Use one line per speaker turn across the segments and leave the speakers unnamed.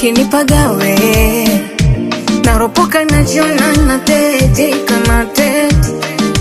kinipagawe naropoka na jiona na tete kana tete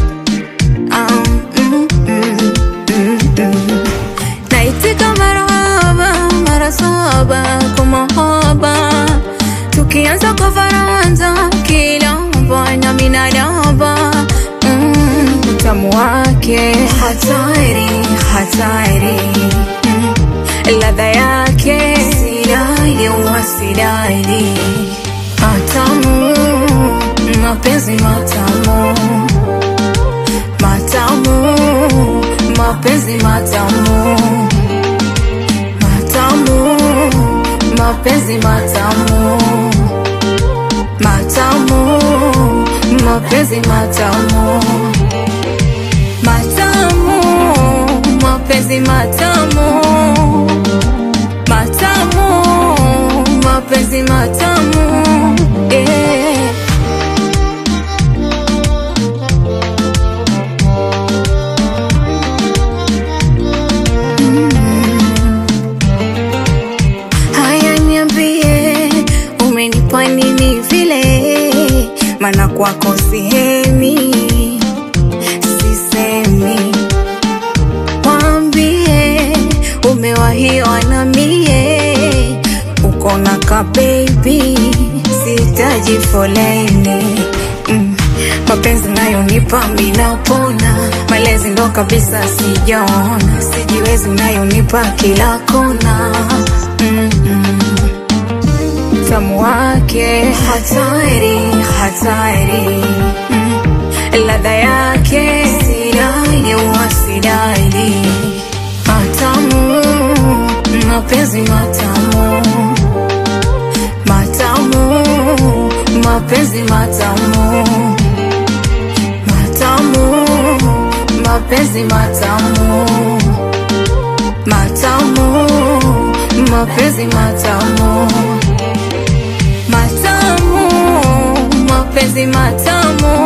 naitika mara saba kwa mahaba tukianza kwa faranza kila mbana minadaba utamu wake hatari hatari ladha yake sidai wasidai matamu mapenzi matamu matamu mapenzi matamu matamu mapenzi matamu matamu mapenzi matamu matamu mapenzi matamu matamu mapenzi matamu Haya niambie umenipa nini vile maana kwako sihemi sisemi waambie umewahiwa na mie uko na ka baby sitaji foleni mapenzi nayo nipa minapona malezi ndo kabisa sijaona sijiwezi nayo nipa kila kona tamu wake hatari hatari ladha yake sidai wasidai matamu mapenzi matamu matamu mapenzi matamu matamu mapenzi matamu matamu mapenzi matamu matamu mapenzi matamu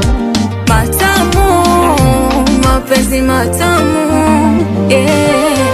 matamu mapenzi matamu